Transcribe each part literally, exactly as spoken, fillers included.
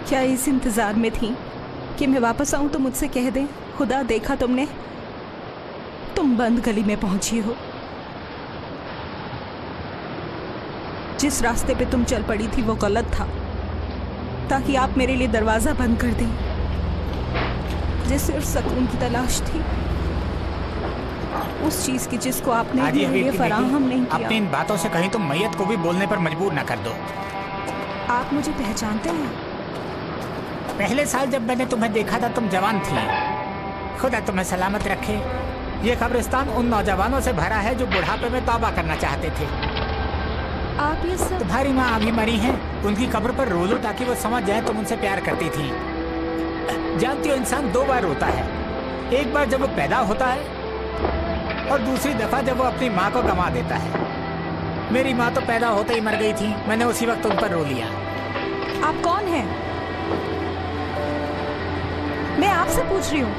क्या इस इंतजार में थी कि मैं वापस आऊं तो मुझसे कह दें, खुदा देखा तुमने, तुम बंद गली में पहुंची हो। जिस रास्ते पे तुम चल पड़ी थी वो गलत था, ताकि आप मेरे लिए दरवाजा बंद कर दें। मुझे सिर्फ सुकून की तलाश थी, उस चीज की जिसको आपने मेरे लिए फराहम नहीं किया। अपनी इन बातों से कहीं तुम मैयत को भी बोलने पर मजबूर न कर दो। आप मुझे पहचानते हैं? पहले साल जब मैंने तुम्हें देखा था तुम जवान थी। खुदा तुम्हें सलामत रखे। ये कब्रिस्तान उन नौजवानों से भरा है जो बुढ़ापे में तौबा करना चाहते थे। आप ये सब? तुम्हारी माँ अभी मरी हैं, उनकी कब्र पर रो लो ताकि वो समझ जाए तुम उनसे प्यार करती थी। जानती हो, इंसान दो बार रोता है, एक बार जब वो पैदा होता है और दूसरी दफा जब वो अपनी माँ को गंवा देता है। मेरी माँ तो पैदा होते ही मर गई थी, मैंने उसी वक्त उन पर रो लिया। आप कौन हैं? मैं आपसे पूछ रही हूँ।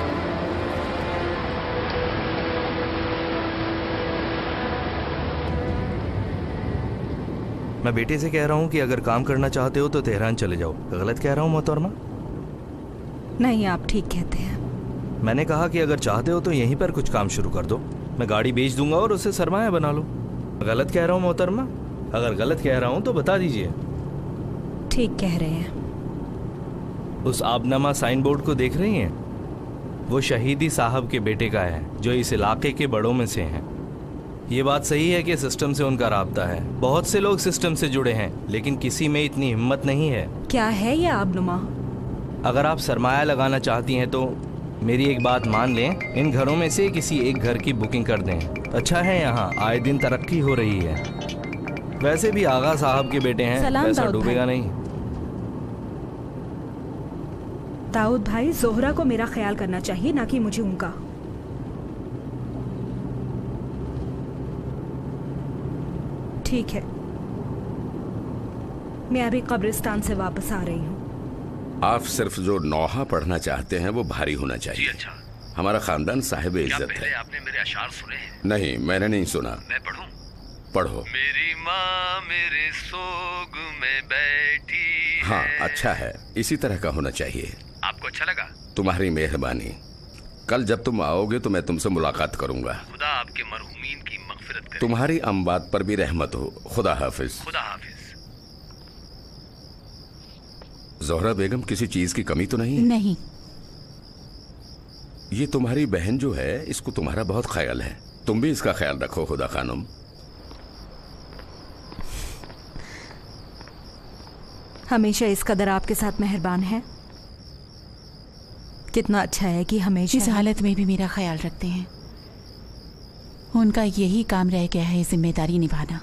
मैं बेटे से कह रहा हूँ कि अगर काम करना चाहते हो तो तेहरान चले जाओ। गलत कह रहा हूँ मोहतरमा? नहीं, आप ठीक कहते हैं। मैंने कहा कि अगर चाहते हो तो यहीं पर कुछ काम शुरू कर दो, मैं गाड़ी बेच दूंगा और उसे सरमाया बना लो। गलत कह रहा हूँ मोहतरमा? अगर गलत कह रहा हूँ तो बता दीजिए। ठीक कह रहे हैं। उस आबनामा साइन बोर्ड को देख रही हैं? वो शहीदी साहब के बेटे का है जो इस इलाके के बड़ों में से हैं। ये बात सही है कि सिस्टम से उनका राब्ता है। बहुत से लोग सिस्टम से जुड़े हैं, लेकिन किसी में इतनी हिम्मत नहीं है। क्या है ये आबनुमा? अगर आप सरमाया लगाना चाहती हैं तो मेरी एक बात मान लें, इन घरों में से किसी एक घर की बुकिंग कर दें। अच्छा है, यहाँ आए दिन तरक्की हो रही है। वैसे भी आगा साहब के बेटे हैं, पैसा डूबेगा नहीं। दाऊद भाई, जोहरा को मेरा ख्याल करना चाहिए, ना कि मुझे उनका। ठीक है, मैं अभी कब्रिस्तान से वापस आ रही हूँ। आप सिर्फ जो नौहा पढ़ना चाहते हैं वो भारी होना चाहिए। जी अच्छा। हमारा खानदान साहिब इज्जत है। आपने मेरे अशार सुने हैं? नहीं, मैंने नहीं सुना। मैं पढ़ूं? पढ़ो। मेरी माँ मेरे सोग में बैठी। हाँ, अच्छा है, इसी तरह का होना चाहिए। आपको अच्छा लगा? तुम्हारी मेहरबानी। कल जब तुम आओगे तो मैं तुमसे मुलाकात करूंगा। खुदा आपके मरहूमीन की मगफिरत करे। तुम्हारी अम्बात पर भी रहमत हो। खुदा हाफिज। खुदा हाफिज। जोहरा बेगम, किसी चीज की कमी तो नहीं? नहीं। ये तुम्हारी बहन जो है, इसको तुम्हारा बहुत ख्याल है। तुम भी इसका ख्याल रखो खुदा खानम। हमेशा इस कदर आपके साथ मेहरबान है। कितना अच्छा है कि हमेशा इस हालत में भी मेरा ख्याल रखते हैं। उनका यही काम रह गया है, जिम्मेदारी निभाना।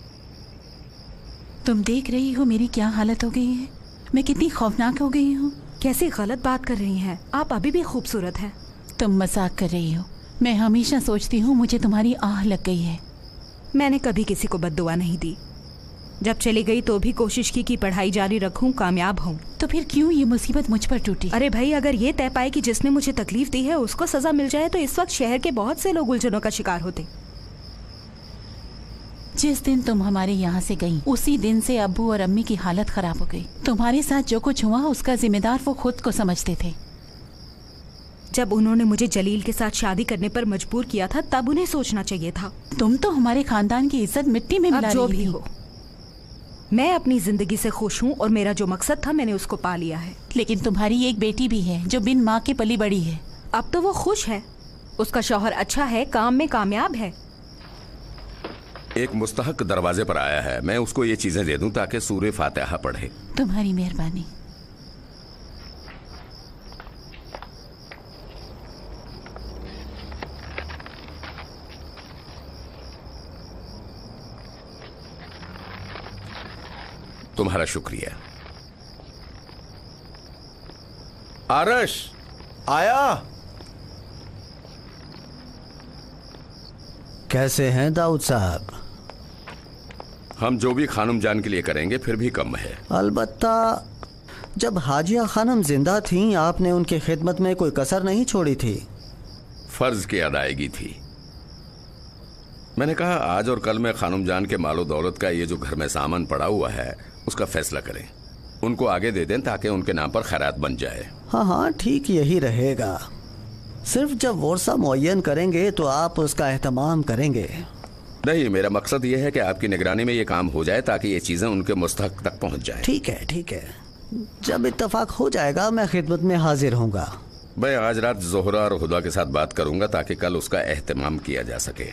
तुम देख रही हो मेरी क्या हालत हो गई है, मैं कितनी खौफनाक हो गई हूँ। कैसी गलत बात कर रही हैं आप? अभी भी खूबसूरत हैं। तुम मजाक कर रही हो। मैं हमेशा सोचती हूँ मुझे तुम्हारी आह लग गई है। मैंने कभी किसी को बद्दुआ नहीं दी। जब चली गई तो भी कोशिश की कि पढ़ाई जारी रखूं, कामयाब हूं। तो फिर क्यों ये मुसीबत मुझ पर टूटी? अरे भाई, अगर ये तय पाए कि जिसने मुझे तकलीफ दी है उसको सजा मिल जाए तो इस वक्त शहर के बहुत से लोग उलझनों का शिकार होते। जिस दिन तुम हमारे यहाँ से गई उसी दिन से अब्बू और अम्मी की हालत खराब हो गई। तुम्हारे साथ जो कुछ हुआ उसका जिम्मेदार वो खुद को समझते थे। जब उन्होंने मुझे जलील के साथ शादी करने पर मजबूर किया था तब उन्हें सोचना चाहिए था। तुम तो हमारे खानदान की इज्जत मिट्टी में मिला जो रही भी थी। हो, मैं अपनी जिंदगी से खुश हूँ और मेरा जो मकसद था मैंने उसको पा लिया है। लेकिन तुम्हारी एक बेटी भी है जो बिन माँ के पली बड़ी है। अब तो वो खुश है, उसका शौहर अच्छा है, काम में कामयाब है। एक मुस्तहक दरवाजे पर आया है, मैं उसको ये चीजें दे दूं ताकि सूरे फातिहा पढ़े। तुम्हारी मेहरबानी। तुम्हारा शुक्रिया। आरश आया। कैसे हैं दाऊद साहब? हम जो भी खानम जान के लिए करेंगे फिर भी कम है। अलबत्ता जब हाजिया खानम जिंदा थीं आपने उनकी खिदमत में कोई कसर नहीं छोड़ी थी। फर्ज की अदायगी थी। मैंने कहा आज और कल में खानम जान के मालो दौलत का ये जो घर में सामान पड़ा हुआ है उसका फैसला करें। उनको आगे दे दें ताकि उनके नाम पर खैरात बन जाए। हाँ हाँ ठीक यही रहेगा। सिर्फ जब वर्षा मुअय्यन करेंगे तो आप उसका एहतमाम करेंगे। नहीं, मेरा मकसद ये है कि आपकी निगरानी में ये काम हो जाए ताकि ये चीजें उनके मुस्तहक तक पहुंच जाए। ठीक है ठीक है, जब इत्तफाक हो जाएगा मैं खिदमत में हाजिर होऊंगा। मैं आज रात जोहरा और हुदा के साथ बात करूंगा ताकि कल उसका एहतमाम किया जा सके।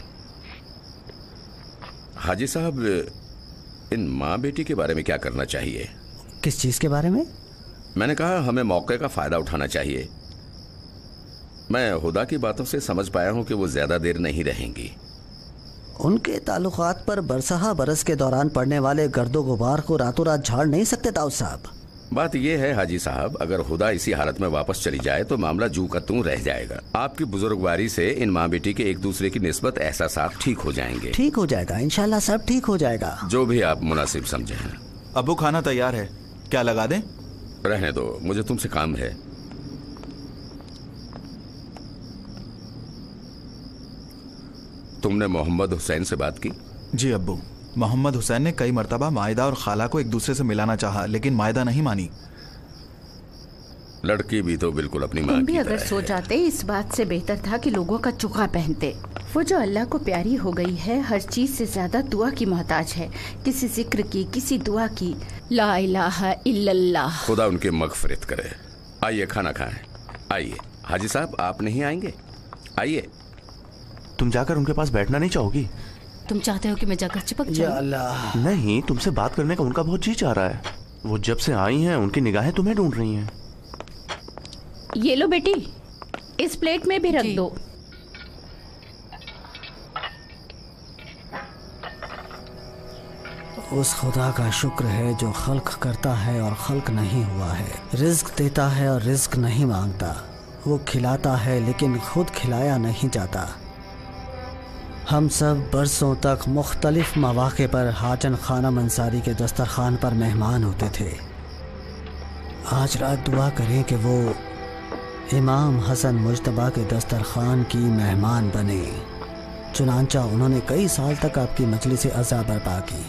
हाजी साहब, इन माँ बेटी के बारे में क्या करना चाहिए? किस चीज के बारे में? मैंने कहा हमें मौके का फायदा उठाना चाहिए। मैं हुदा की बातों से समझ पाया हूं कि वो ज्यादा देर नहीं रहेंगी। उनके ताल्लुकात पर बरसहा बरस के दौरान पड़ने वाले गर्दो गुबार को रातों रात झाड़ नहीं सकते दाऊद साहब। बात यह है हाजी साहब, अगर हुदा इसी हालत में वापस चली जाए तो मामला जू का तू रह जाएगा। आपकी बुजुर्गवारी से इन माँ बेटी के एक दूसरे की निस्बत एहसासात ठीक हो जाएंगे। ठीक हो जाएगा इंशाल्लाह, सब ठीक हो जाएगा। जो भी आप मुनासिब समझे। अबू खाना तैयार है, क्या लगा दें? रहने दो, मुझे तुमसे काम है। तुमने मोहम्मद हुसैन से बात की? जी अब्बू, मोहम्मद हुसैन ने कई मरतबा मायदा और खाला को एक दूसरे से मिलाना चाहा, लेकिन मायदा नहीं मानी। लड़की भी तो बिल्कुल अपनी माँ तुम की भी अगर तरह सो है। जाते इस बात से बेहतर था कि लोगों का चुका पहनते। वो जो अल्लाह को प्यारी हो गई है, हर चीज से ज्यादा दुआ की मोहताज है, किसी जिक्र की, किसी दुआ की। ला इलाहा इल्लल्लाह। खुदा उनकी मगफिरत करे। आइए खाना खाएं। आइए हाजी साहब, आप नहीं आएंगे? आइए। तुम जाकर उनके पास बैठना नहीं चाहोगी? तुम चाहते हो कि मैं जाकर चिपक या जाऊं? अल्लाह, नहीं, तुमसे बात करने का उनका बहुत जी चाह रहा है। वो जब से आई हैं उनकी निगाहें तुम्हें ढूंढ रही हैं। ये लो बेटी, इस प्लेट में भी रख दो। उस खुदा का शुक्र है जो खल्क करता है और खल्क नहीं हुआ है, रिज्क देता है और रिज्क नहीं मांगता। वो खिलाता है लेकिन खुद खिलाया नहीं जाता। हम सब बरसों तक मुख्तलिफ मौक़े पर हाजन खानम अंसारी के दस्तरखान पर मेहमान होते थे। आज रात दुआ करें कि वो इमाम हसन मुज्तबा के दस्तरखान की मेहमान बने। चुनांचा उन्होंने कई साल तक आपकी मजलिस अज़ा बर्पा की।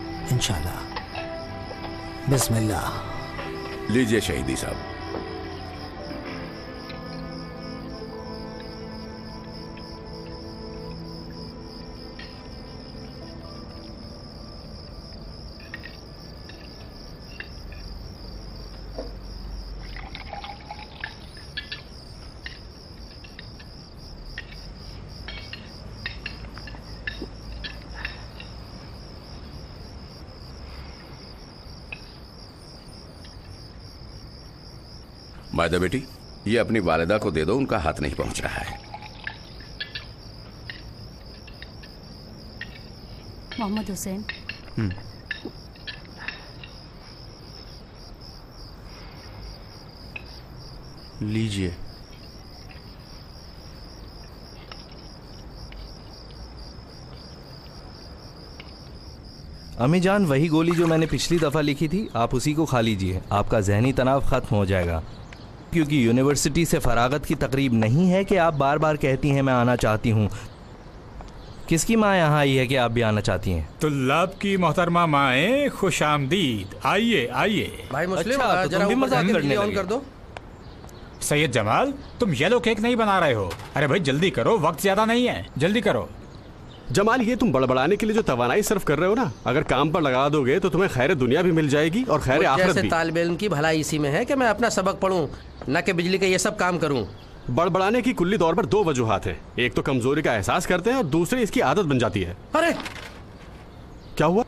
इंशाल्लाह। बिस्मिल्लाह। लीजिए शहीदी साहब। मायदा बेटी, ये अपनी वालिदा को दे दो, उनका हाथ नहीं पहुंच रहा है। मोहम्मद हुसैन। लीजिए। अम्मी जान, वही गोली जो मैंने पिछली दफ़ा लिखी थी, आप उसी को खा लीजिए। आपका जहनी तनाव ख़त्म हो जाएगा। क्योंकि यूनिवर्सिटी से फरागत की तकरीब नहीं है कि आप बार बार कहती हैं मैं आना चाहती हूँ। किसकी माँ यहाँ आई है कि आप भी आना चाहती हैं? तुल्लाब की मोहतरमा माएँ, खुश आमदीद। आइए आइए। भाई मुस्लिम, अच्छा, तो जरा तुम भी ऊपर मजाक जाके करने बिजली ऑन लगे। कर दो। सैयद जमाल, तुम येलो केक नहीं बना रहे हो? अरे भाई जल्दी करो, वक्त ज्यादा नहीं है, जल्दी करो। जमाल, ये तुम बड़बड़ाने के लिए जो तवानाई सर्फ कर रहे हो ना, अगर काम पर लगा दोगे तो तुम्हें खैर दुनिया भी मिल जाएगी और खैर आखिरत जैसे भी। तालिब इल्म की भलाई इसी में है कि मैं अपना सबक पढूं, न कि बिजली के ये सब काम करूं। बड़बड़ाने की कुल्ली तौर पर दो वजूहात है। एक तो कमजोरी का एहसास करते हैं और दूसरी इसकी आदत बन जाती है। अरे क्या हुआ?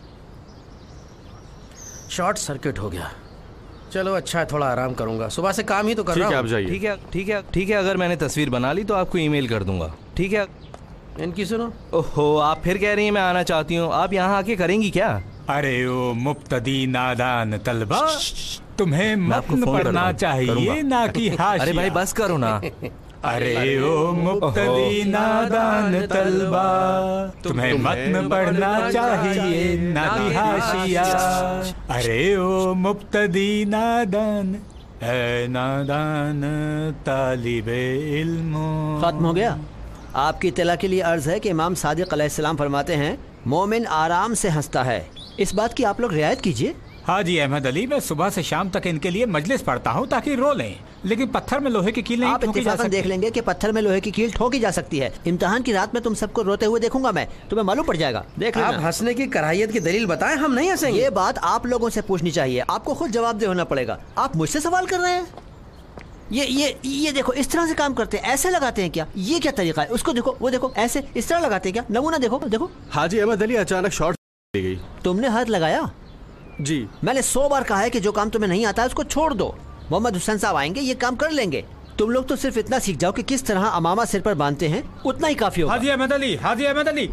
शॉर्ट सर्किट हो गया। चलो अच्छा है, थोड़ा आराम करूंगा, सुबह से काम ही तो कर ठीक रहा है, हूं। आप जाइए। ठीक है ठीक है ठीक है, अगर मैंने तस्वीर बना ली तो आपको ईमेल कर दूंगा। ठीक है। इनकी सुनो। ओहो, आप फिर कह रही हैं मैं आना चाहती हूँ। आप यहाँ आके करेंगी क्या? अरे ओ मुब्तदी नादान तलबा, तुम्हें मैं आपको मतन फोन पढ़ना करूंगा, चाहिए करूंगा। ना कि हाशिया। अरे भाई बस करो ना। अरे ओ मुब्तदी नादान तलबा, तुम्हें मतन पढ़ना चाहिए ना कि हाशिया। अरे ओ मुब्तदी नादान, ए नादान तालिबे इल्म। खत्म हो गया। आपकी इत्तला के लिए अर्ज है कि इमाम सादिक अलैहिस्सलाम फरमाते हैं, मोमिन आराम से हंसता है। इस बात की आप लोग रियायत कीजिए। हाजी अहमद अली, मैं सुबह से शाम तक इनके लिए मजलिस पढ़ता हूँ ताकि रो लें, लेकिन पत्थर में लोहे की कील नहीं आप ठोकी जा इत्तेफाकन सकती। देख लेंगे कि पत्थर में लोहे की कील ठोकी जा सकती है। इम्तिहान की रात में तुम सबको रोते हुए देखूंगा मैं, तुम्हें मालूम पड़ जाएगा। देख लेना। आप हंसने की कराहियत की दलील बताएं, हम नहीं हंसेंगे। ये बात आप लोगों से पूछनी चाहिए, आपको खुद जवाबदेह होना पड़ेगा। आप मुझसे सवाल कर रहे हैं? ये ये ये देखो, इस तरह से काम करते हैं, ऐसे लगाते हैं क्या? ये क्या तरीका है? उसको देखो, वो देखो, ऐसे इस तरह लगाते हैं क्या? नमूना देखो, देखो। हाजी अहमद अली अचानक शॉर्ट दी गई। तुमने हाथ लगाया? जी। मैंने सौ बार कहा है कि जो काम तुम्हें नहीं आता है उसको छोड़ दो। मोहम्मद हुसैन साहब आएंगे, ये काम कर लेंगे। तुम लोग तो सिर्फ इतना सीख जाओ कि किस तरह अमामा सिर पर बांधते हैं, उतना ही काफी होगा। हाजी अहमद अली, हाजी अहमद अली,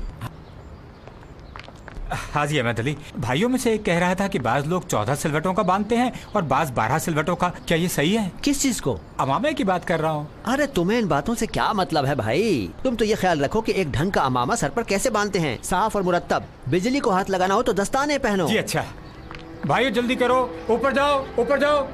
हाजी अहमद अली, भाइयों में से एक कह रहा था कि बाज लोग चौदह सिलवटों का बांधते हैं और बाज बारह सिलवटों का। क्या ये सही है? किस चीज को? अमामे की बात कर रहा हूँ। अरे तुम्हें इन बातों से क्या मतलब है भाई? तुम तो ये ख्याल रखो कि एक ढंग का अमामा सर पर कैसे बांधते हैं, साफ और मुरत्तब। बिजली को हाथ लगाना हो तो दस्ताने पहनो। जी अच्छा भाइयों, जल्दी करो, ऊपर जाओ, ऊपर जाओ।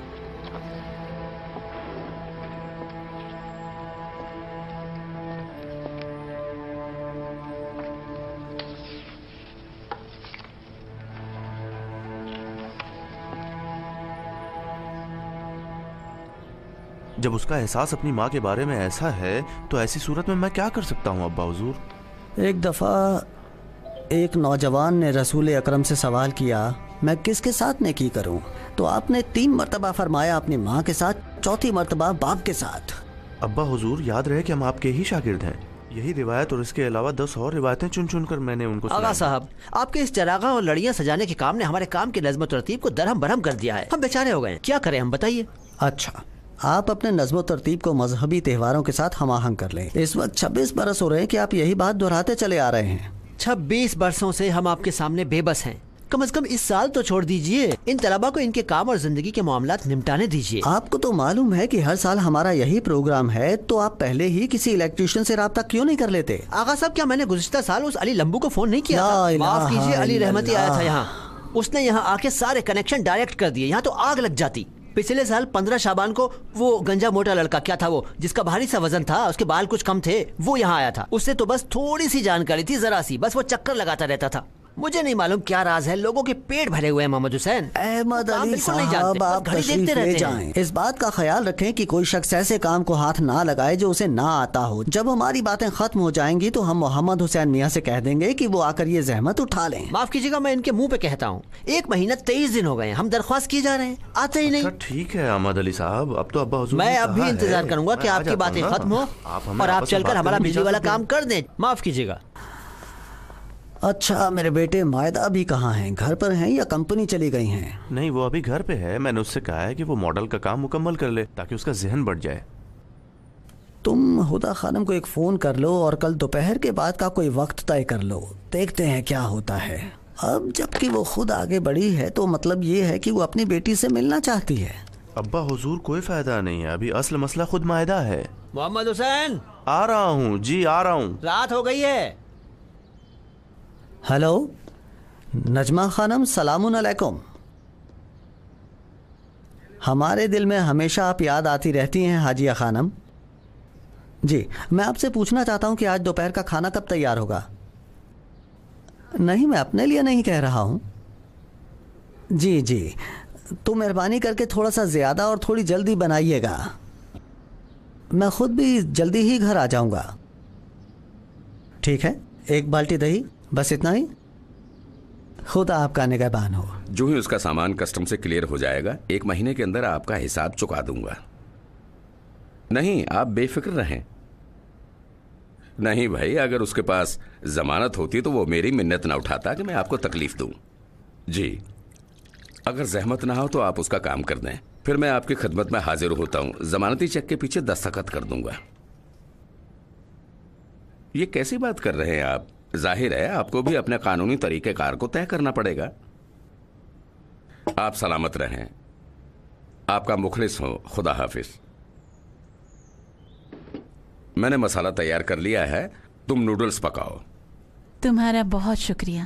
जब उसका एहसास अपनी माँ के बारे में ऐसा है तो ऐसी सूरत में मैं क्या कर सकता हूँ अब्बा हुजूर? एक दफ़ा एक नौजवान ने रसूल अकरम से सवाल किया, मैं किसके साथ नेकी करूं? तो आपने तीन मरतबा फरमाया अपनी माँ के साथ, चौथी मरतबा बाप के साथ। अब्बा हुजूर, याद रहे कि हम आपके ही शागिर्द हैं। यही रिवायत और इसके अलावा दस और रिवायतें चुन चुन कर मैंने उनको आगा साहब, आपके इस चरागा और लड़ियाँ सजाने के काम ने हमारे काम की नज़्म तरतीब को दरहम बरहम कर दिया है। हम बेचारे हो गए, क्या करें हम, बताइए। अच्छा, आप अपने नज़्म तरतीब को मजहबी त्योहारों के साथ हमाहंग कर लें। इस वक्त छब्बीस बरस हो रहे हैं कि आप यही बात दोहराते चले आ रहे हैं। छब्बीस बरसों से हम आपके सामने बेबस हैं। कम से कम इस साल तो छोड़ दीजिए, इन तलबा को इनके काम और जिंदगी के मामलात निपटाने दीजिए। आपको तो मालूम है कि हर साल हमारा यही प्रोग्राम है, तो आप पहले ही किसी इलेक्ट्रिशियन से राब्ता क्यों नहीं कर लेते? आगा साहब, क्या मैंने गुज़िश्ता साल उस अली लंबू को फोन नहीं किया था? माफ कीजिए, अली रहमती आया था यहाँ, उसने यहाँ आके सारे कनेक्शन डायरेक्ट कर दिए, यहाँ तो आग लग जाती। पिछले साल पंद्रह शाबान को वो गंजा मोटा लड़का, क्या था वो, जिसका भारी सा वजन था, उसके बाल कुछ कम थे, वो यहाँ आया था। उससे तो बस थोड़ी सी जानकारी थी, जरा सी, बस वो चक्कर लगाता रहता था। मुझे नहीं मालूम क्या राज है, लोगों के पेट भरे हुए हैं मोहम्मद हुसैन। अहमद अली साहब, आप तशरीफ ले जाएं। इस बात का ख्याल रखें कि कोई शख्स ऐसे काम को हाथ ना लगाए जो उसे ना आता हो। जब हमारी बातें खत्म हो जाएंगी तो हम मोहम्मद हुसैन मियाँ से कह देंगे कि वो आकर ये जहमत उठा लें। माफ कीजिएगा, मैं इनके मुंह पे कहता हूँ, एक महीना तेईस दिन हो गए, हम दरख्वास्त किए जा रहे हैं, आते ही नहीं। ठीक है अहमद अली साहब, अब तो अब्बा हुजूर मैं अब भी इंतजार करूंगा कि आपकी बातें खत्म हो और आप चलकर हमारा बिजली वाला काम कर दें। माफ कीजिएगा। अच्छा मेरे बेटे, मायदा भी कहाँ हैं? घर पर हैं या कंपनी चली गई हैं? नहीं, वो अभी घर पे है। मैंने उससे कहा है कि वो मॉडल का काम मुकम्मल कर ले ताकि उसका जहन बढ़ जाए। तुम हुदा खानम को एक फ़ोन कर लो और कल दोपहर के बाद का कोई वक्त तय कर लो, देखते हैं क्या होता है। अब जबकि वो खुद आगे बढ़ी है तो मतलब ये है कि वो अपनी बेटी से मिलना चाहती है। अब्बा हुजूर, कोई फायदा नहीं है, अभी असल मसला खुद मायदा है। मोहम्मद हुसैन, आ रहा हूँ जी, आ रहा हूँ। रात हो गई है। हेलो नजमा खानम, सलामुन अलैकुम। हमारे दिल में हमेशा आप याद आती रहती हैं हाजिया खानम। जी, मैं आपसे पूछना चाहता हूं कि आज दोपहर का खाना कब तैयार होगा? नहीं, मैं अपने लिए नहीं कह रहा हूं। जी जी, तो मेहरबानी करके थोड़ा सा ज़्यादा और थोड़ी जल्दी बनाइएगा। मैं खुद भी जल्दी ही घर आ जाऊंगा। ठीक है, एक बाल्टी दही, बस इतना ही। खुदा आपका निगहबान हो। जो ही उसका सामान कस्टम से क्लियर हो जाएगा, एक महीने के अंदर आपका हिसाब चुका दूंगा। नहीं, आप बेफिक्र रहें। नहीं भाई, अगर उसके पास जमानत होती तो वो मेरी मिन्नत ना उठाता कि मैं आपको तकलीफ दूं। जी, अगर जहमत ना हो तो आप उसका काम कर दें, फिर मैं आपकी खिदमत में हाजिर होता हूं। जमानती चेक के पीछे दस्तखत कर दूंगा। ये कैसी बात कर रहे हैं आप? जाहिर है आपको भी अपने कानूनी तरीक़ेकार को तय करना पड़ेगा। आप सलामत रहें। आपका मुखलिस हो। खुदा हाफिज। मैंने मसाला तैयार कर लिया है, तुम नूडल्स पकाओ। तुम्हारा बहुत शुक्रिया।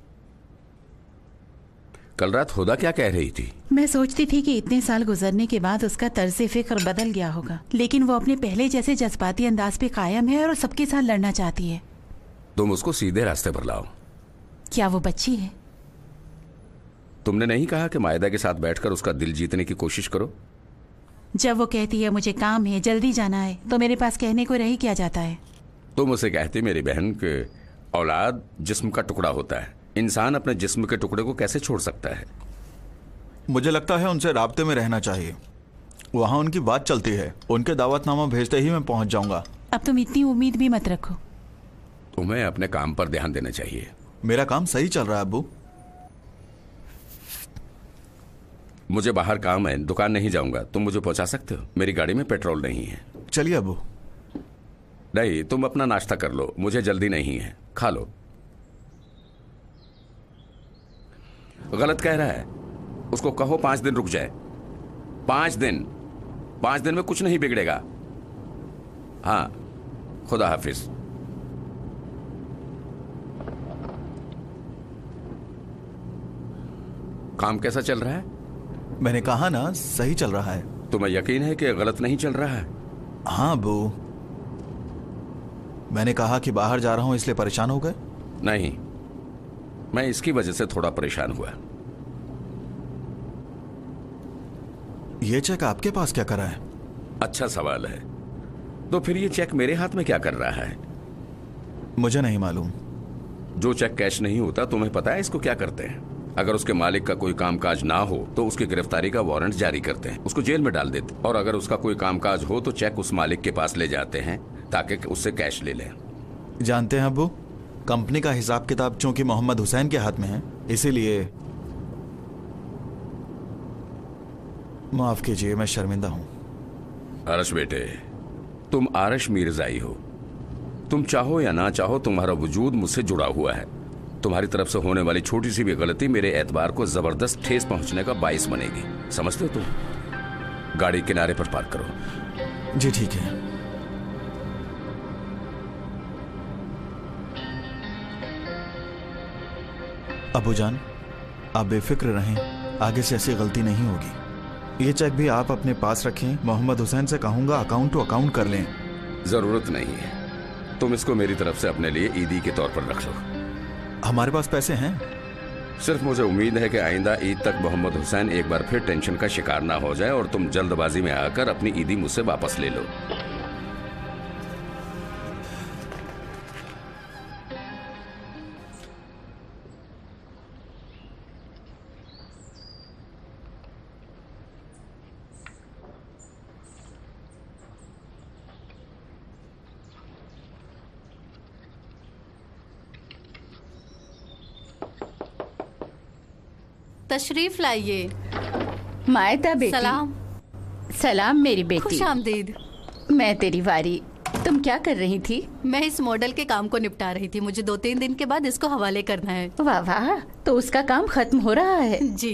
कल रात खुदा क्या कह रही थी? मैं सोचती थी कि इतने साल गुजरने के बाद उसका तर्ज़े फिक्र बदल गया होगा, लेकिन वो अपने पहले जैसे जज्बाती अंदाज पे कायम है और सबके साथ लड़ना चाहती है। तुम उसको सीधे रास्ते पर लाओ। क्या वो बच्ची है? तुमने नहीं कहा कि मायदा के साथ बैठकर उसका दिल जीतने की कोशिश करो? जब वो कहती है मुझे काम है, जल्दी जाना है, तो मेरे पास कहने को रही क्या जाता है। तुम उसे कहती मेरी बहन के औलाद जिस्म का टुकड़ा होता है। इंसान अपने जिस्म के टुकड़े को कैसे छोड़ सकता है? मुझे लगता है उनसे राब्ते में रहना चाहिए। वहाँ उनकी बात चलती है। उनके दावतनामा भेजते ही मैं पहुंच जाऊंगा। अब तुम इतनी उम्मीद भी मत रखो। तुम्हें अपने काम पर ध्यान देना चाहिए। मेरा काम सही चल रहा है अब्बू। मुझे बाहर काम है, दुकान नहीं जाऊंगा। तुम मुझे पहुंचा सकते हो? मेरी गाड़ी में पेट्रोल नहीं है। चलिए अब्बू। नहीं, तुम अपना नाश्ता कर लो, मुझे जल्दी नहीं है। खा लो। गलत कह रहा है, उसको कहो पांच दिन रुक जाए। पांच दिन पांच दिन में कुछ नहीं बिगड़ेगा। हाँ, खुदा हाफिज। काम कैसा चल रहा है? मैंने कहा ना, सही चल रहा है। तुम्हें यकीन है कि गलत नहीं चल रहा है? हाँ अब्बू। मैंने कहा कि बाहर जा रहा हूं इसलिए परेशान हो गए? नहीं, मैं इसकी वजह से थोड़ा परेशान हुआ। ये चेक आपके पास क्या कर रहा है? अच्छा सवाल है। तो फिर ये चेक मेरे हाथ में क्या कर रहा है? मुझे नहीं मालूम। जो चेक कैश नहीं होता, तुम्हें पता है इसको क्या करते हैं? अगर उसके मालिक का कोई कामकाज ना हो तो उसकी गिरफ्तारी का वारंट जारी करते हैं, उसको जेल में डाल देते। और अगर उसका कोई कामकाज हो तो चेक उस मालिक के पास ले जाते हैं ताकि उससे कैश ले लें। जानते हैं अब्बू, कंपनी का हिसाब किताब चूंकि मोहम्मद हुसैन के हाथ में है, इसीलिए माफ कीजिए, मैं शर्मिंदा हूं। आरश बेटे, तुम आरश मीरजाई हो। तुम चाहो या ना चाहो, तुम्हारा वजूद मुझसे जुड़ा हुआ है। तुम्हारी तरफ से होने वाली छोटी सी भी गलती मेरे एतबार को जबरदस्त ठेस पहुंचने का बाइस बनेगी। समझते हो तुम? गाड़ी किनारे पर पार्क करो। जी ठीक है। अबूजान, आप बेफिक्र रहें, आगे से ऐसी गलती नहीं होगी। ये चेक भी आप अपने पास रखें। मोहम्मद हुसैन से कहूंगा अकाउंट टू अकाउंट कर लें। जरूरत नहीं है, तुम इसको मेरी तरफ से अपने लिए ईदी के तौर पर रख लो। हमारे पास पैसे हैं। सिर्फ मुझे उम्मीद है कि आइंदा ईद तक मोहम्मद हुसैन एक बार फिर टेंशन का शिकार ना हो जाए और तुम जल्दबाजी में आकर अपनी ईदी मुझसे वापस ले लो। तशरीफ लाइए। मायदा बेटी। सलाम। सलाम मेरी बेटी। खुश आमदीद। मैं तेरी वारी। तुम क्या कर रही थी? मैं इस मॉडल के काम को निपटा रही थी। मुझे दो तीन दिन के बाद इसको हवाले करना है। वाह वाह, तो उसका काम खत्म हो रहा है। जी।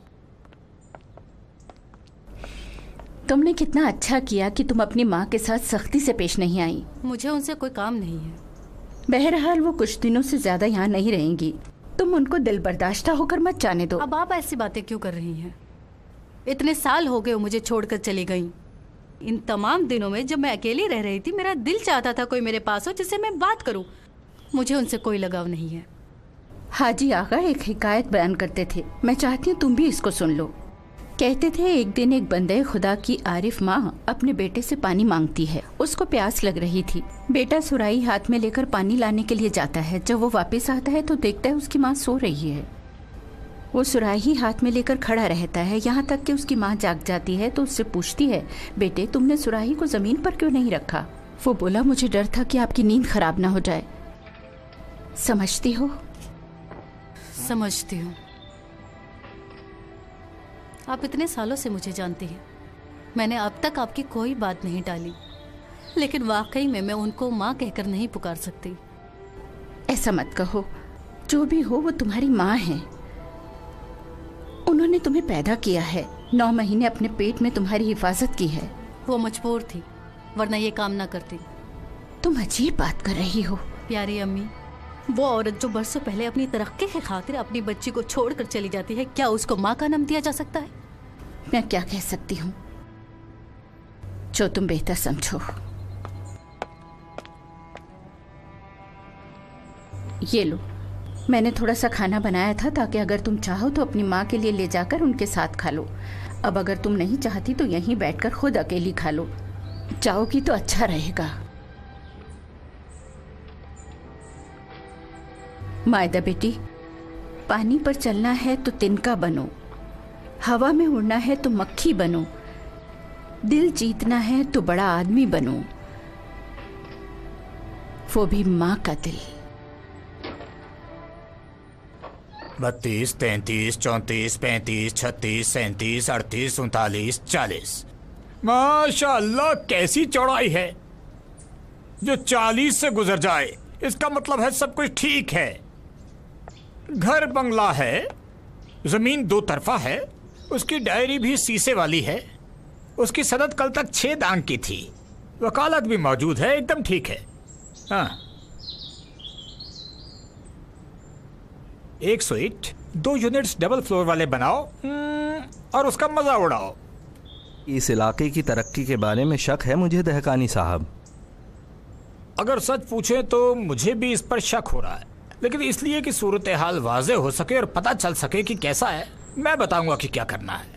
तुमने कितना अच्छा किया कि तुम अपनी माँ के साथ सख्ती से पेश नहीं आई। मुझे उनसे कोई काम नहीं है। बहरहाल वो कुछ दिनों से ज्यादा यहाँ नहीं रहेंगी। तुम उनको दिल बर्दाश्ता होकर मत जाने दो। अब आप ऐसी बातें क्यों कर रही हैं? इतने साल हो गए मुझे छोड़कर चली गई। इन तमाम दिनों में जब मैं अकेली रह रही थी, मेरा दिल चाहता था कोई मेरे पास हो जिससे मैं बात करूं। मुझे उनसे कोई लगाव नहीं है। हाजी आगा एक हिकायत बयान करते थे, मैं चाहती हूँ तुम भी इसको सुन लो। कहते थे एक दिन एक बंदे खुदा की आरिफ माँ अपने बेटे से पानी मांगती है। उसको प्यास लग रही थी। बेटा सुराही हाथ में लेकर पानी लाने के लिए जाता है। जब वो वापस आता है तो देखता है उसकी माँ सो रही है। वो सुराही हाथ में लेकर खड़ा रहता है, यहाँ तक कि उसकी माँ जाग जाती है तो उससे पूछती है, बेटे तुमने सुराही को जमीन पर क्यों नहीं रखा? वो बोला, मुझे डर था कि आपकी नींद खराब ना हो जाए। समझती हो? समझती हूँ। आप इतने सालों से मुझे जानती हैं। मैंने अब तक आपकी कोई बात नहीं टाली, लेकिन वाकई में मैं उनको माँ कहकर नहीं पुकार सकती। ऐसा मत कहो। जो भी हो वो तुम्हारी माँ है। उन्होंने तुम्हें पैदा किया है, नौ महीने अपने पेट में तुम्हारी हिफाजत की है। वो मजबूर थी, वरना ये काम ना करती। तुम अजीब बात कर रही हो। प्यारी अम्मी, वो औरत जो बरसों पहले अपनी तरक्की की खातिर अपनी बच्ची को छोड़कर चली जाती है, क्या उसको माँ का नाम दिया जा सकता है? मैं क्या कह सकती हूँ? जो तुम बेहतर समझो। ये लो, मैंने थोड़ा सा खाना बनाया था ताकि अगर तुम चाहो तो अपनी माँ के लिए ले जाकर उनके साथ खा लो। अब अगर तुम नहीं चाहती तो यहीं बैठकर खुद अकेली खा लो। चाहोगी तो अच्छा रहेगा। मायदा बेटी, पानी पर चलना है तो तिनका बनो, हवा में उड़ना है तो मक्खी बनो, दिल जीतना है तो बड़ा आदमी बनो, वो भी माँ का दिल। बत्तीस, तैंतीस, चौंतीस, पैंतीस, छत्तीस, सैंतीस, अड़तीस, उनतालीस, चालीस। माशाअल्लाह, कैसी चौड़ाई है जो चालीस से गुजर जाए। इसका मतलब है सब कुछ ठीक है। घर बंगला है, जमीन दो तरफा है, उसकी डायरी भी शीशे वाली है, उसकी सनद कल तक छह दांग की थी, वकालत भी मौजूद है, एकदम ठीक है। हाँ, एक स्वीट, दो यूनिट्स डबल फ्लोर वाले बनाओ और उसका मजा उड़ाओ। इस इलाके की तरक्की के बारे में शक है मुझे दहकानी साहब। अगर सच पूछे तो मुझे भी इस पर शक हो रहा है, लेकिन इसलिए कि सूरत हाल वाज़े हो सके और पता चल सके कि कैसा है, मैं बताऊंगा कि क्या करना है।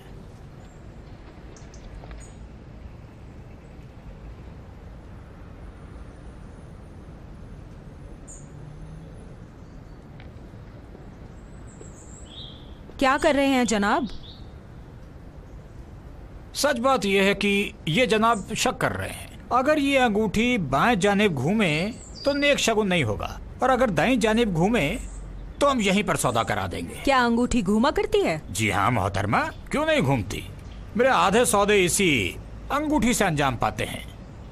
क्या कर रहे हैं जनाब? सच बात यह है कि ये जनाब शक कर रहे हैं। अगर ये अंगूठी बाएं जानिब घूमे तो नेक शगुन नहीं होगा, और अगर दाएं जानिब घूमे तो हम यहीं पर सौदा करा देंगे। क्या अंगूठी घूमा करती है? जी हाँ मोहतरमा, क्यों नहीं घूमती। मेरे आधे सौदे इसी अंगूठी से अंजाम पाते हैं।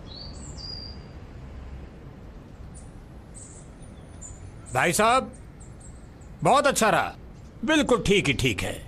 भाई साहब, बहुत अच्छा रहा, बिल्कुल ठीक ही ठीक है।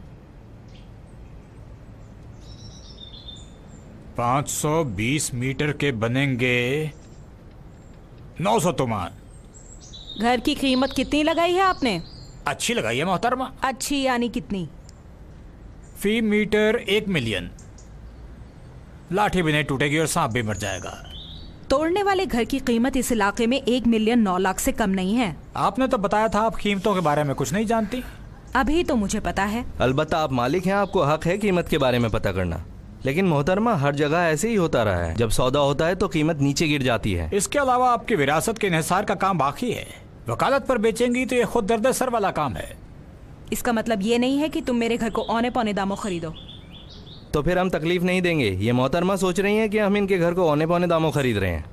पाँच सौ बीस मीटर के बनेंगे नौ सौ तुमान। घर की कीमत कितनी लगाई है आपने? अच्छी लगाई है मोहतरमा। अच्छी यानी कितनी? फी मीटर एक मिलियन। लाठी भी नहीं टूटेगी और सांप भी मर जाएगा। तोड़ने वाले घर की कीमत इस इलाके में एक मिलियन नौ लाख से कम नहीं है। आपने तो बताया था आप कीमतों के बारे में कुछ नहीं जानती। अभी तो मुझे पता है। अलबत्ता आप मालिक हैं, आपको हक है कीमत के बारे में पता करना। लेकिन मोहतरमा, हर जगह ऐसे ही होता रहा है, जब सौदा होता है तो कीमत नीचे गिर जाती है। इसके अलावा आपकी विरासत के इन्हिसार का काम बाकी है। वकालत पर बेचेंगी तो ये खुद दर्द सर वाला काम है। इसका मतलब ये नहीं है कि तुम मेरे घर को औने पौने दामों खरीदो। तो फिर हम तकलीफ नहीं देंगे। ये मोहतरमा सोच रही हैं कि हम इनके घर को औने पौने दामों खरीद रहे हैं।